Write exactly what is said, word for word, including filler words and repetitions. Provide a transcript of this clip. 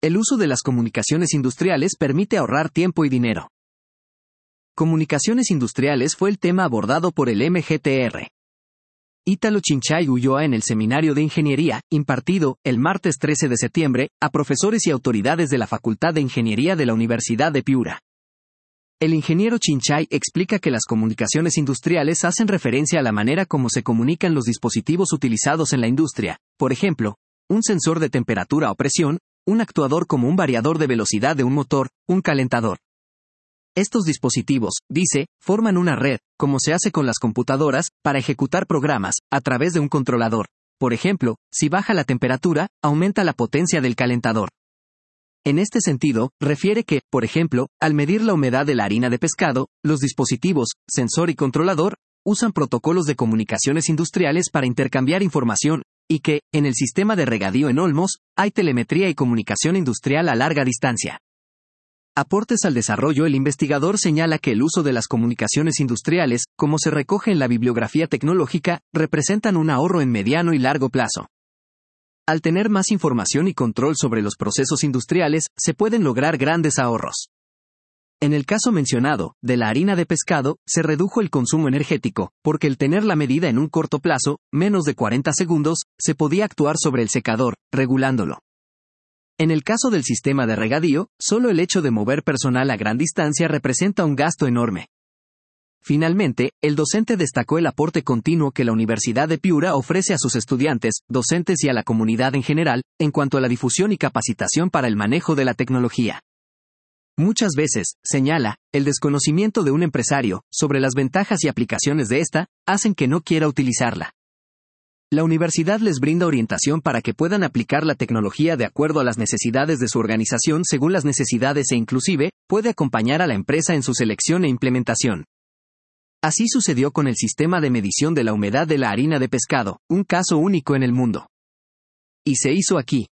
El uso de las comunicaciones industriales permite ahorrar tiempo y dinero. Comunicaciones industriales fue el tema abordado por el M G T R. Ítalo Chinchai Ulloa en el seminario de ingeniería, impartido, el martes trece de septiembre, a profesores y autoridades de la Facultad de Ingeniería de la Universidad de Piura. El ingeniero Chinchai explica que las comunicaciones industriales hacen referencia a la manera como se comunican los dispositivos utilizados en la industria, por ejemplo, un sensor de temperatura o presión, un actuador como un variador de velocidad de un motor, un calentador. Estos dispositivos, dice, forman una red, como se hace con las computadoras, para ejecutar programas, a través de un controlador. Por ejemplo, si baja la temperatura, aumenta la potencia del calentador. En este sentido, refiere que, por ejemplo, al medir la humedad de la harina de pescado, los dispositivos, sensor y controlador, usan protocolos de comunicaciones industriales para intercambiar información, y que, en el sistema de regadío en Olmos, hay telemetría y comunicación industrial a larga distancia. Aportes al desarrollo. El investigador señala que el uso de las comunicaciones industriales, como se recoge en la bibliografía tecnológica, representan un ahorro en mediano y largo plazo. Al tener más información y control sobre los procesos industriales, se pueden lograr grandes ahorros. En el caso mencionado, de la harina de pescado, se redujo el consumo energético, porque al tener la medida en un corto plazo, menos de cuarenta segundos, se podía actuar sobre el secador, regulándolo. En el caso del sistema de regadío, solo el hecho de mover personal a gran distancia representa un gasto enorme. Finalmente, el docente destacó el aporte continuo que la Universidad de Piura ofrece a sus estudiantes, docentes y a la comunidad en general, en cuanto a la difusión y capacitación para el manejo de la tecnología. Muchas veces, señala, el desconocimiento de un empresario sobre las ventajas y aplicaciones de esta, hacen que no quiera utilizarla. La universidad les brinda orientación para que puedan aplicar la tecnología de acuerdo a las necesidades de su organización según las necesidades e inclusive, puede acompañar a la empresa en su selección e implementación. Así sucedió con el sistema de medición de la humedad de la harina de pescado, un caso único en el mundo. Y se hizo aquí.